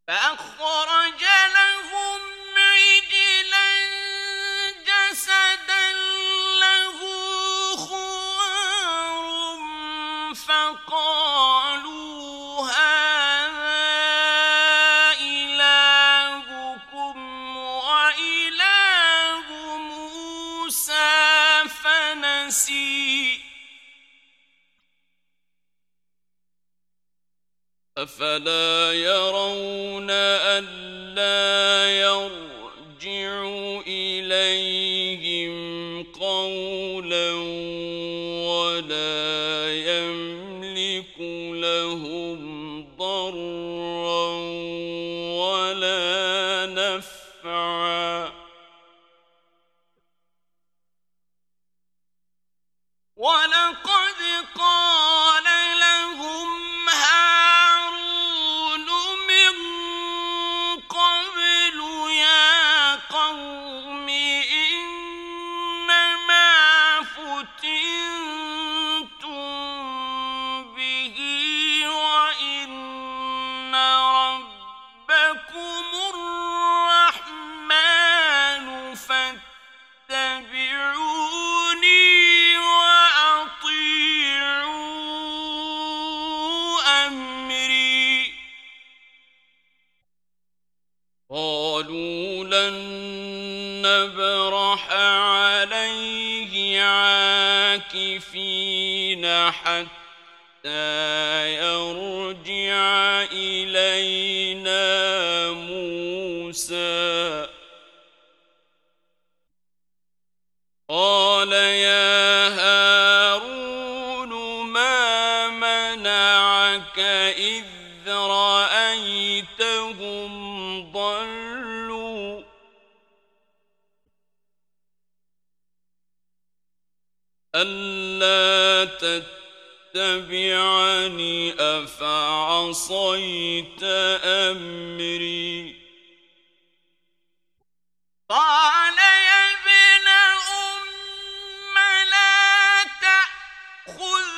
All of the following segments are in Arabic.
فأخرج لهم عجلا جسدا له خوار فقالوا هذا إلهكم وإله موسى فنسي أفلا يرون ألا يرجع إليهم قولا ولا يملك لهم ضرا ولا نفعا ولقد قال لهم هارون من قبل يا قوم إنما فتنتم به وإن ربكم الرحمن فاتبعوني وأطيعوا أمري قالوا لن نبرح عليه عاكفين حتى يرجع إلينا موسى قال يا هارون ما منعك إذ رأيتهم ضلوا ألا تتبعني أفعصيت أمري قال يا ابن أم لا تأخذ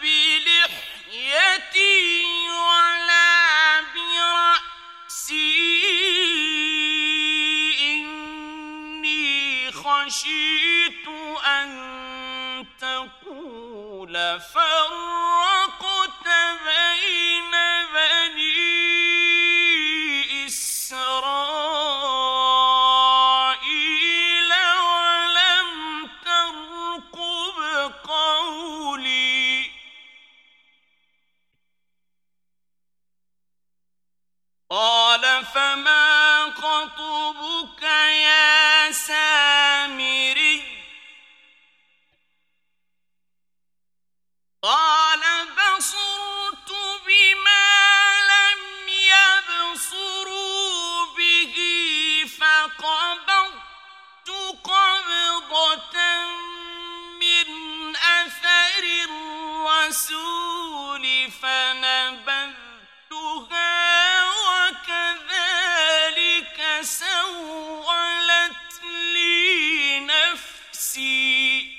بلحيتي ولا برأسي إني خشيت أن تقول فرقت بين بني إسرائيل ولم ترقب قولي قال فما خطبك يا سامري قال بصرت بما لم يبصروا به فقبضت قبضة من أثر الرسول فنبذتها وكذلك سولت لي نفسي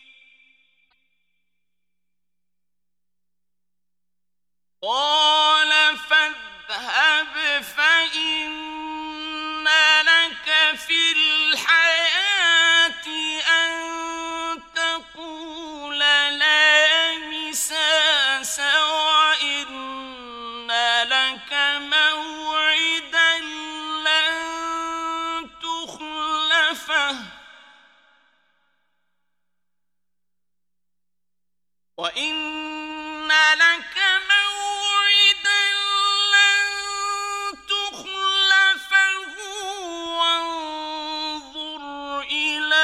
قال فاذهب فإن لك في الحياة أن تقول لا مساس وإن لك موعدا لن تخلفه وإن لك موعدا لن تخلفه وانظر إلى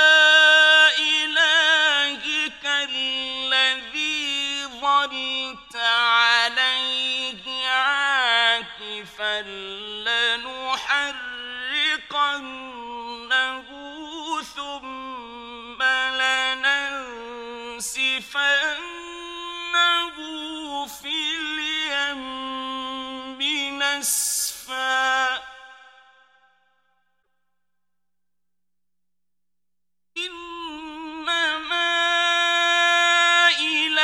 إلهك الذي ظلت عليه عاكفا لنحرقنه ثم لننسفنه في اليم نسفا إنما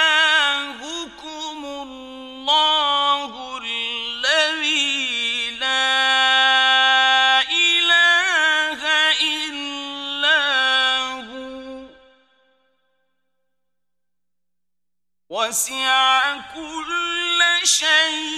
إلهكم الله الذي لا وسع كل شيء